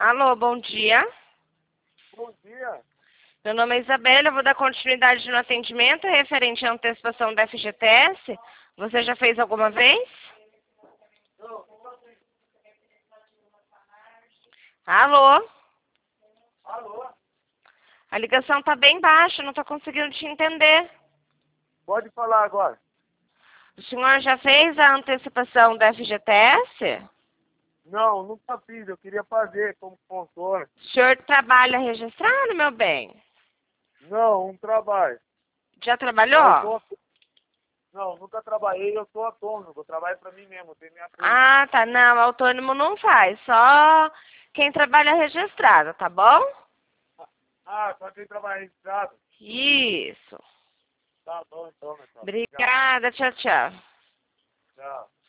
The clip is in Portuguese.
Alô, bom dia. Bom dia. Meu nome é Isabela, eu vou dar continuidade no atendimento referente à antecipação da FGTS. Você já fez alguma vez? Não, Alô? alô? A ligação está bem baixa, não estou conseguindo te entender. Pode falar agora. O senhor já fez a antecipação da FGTS? Não, nunca fiz. Eu queria fazer como consultor. O senhor trabalha registrado, meu bem? Não, um trabalho. Já Mas eu trabalhou? sou... Não, nunca trabalhei. Eu sou autônomo. Eu trabalho para mim mesmo. Eu tenho minha firma. Ah, tá. Não, autônomo não faz. Só quem trabalha registrado, tá bom? Ah, só quem trabalha registrado. Isso. Tá bom então, meu. Obrigado. Obrigada. Tchau, tchau. Tchau.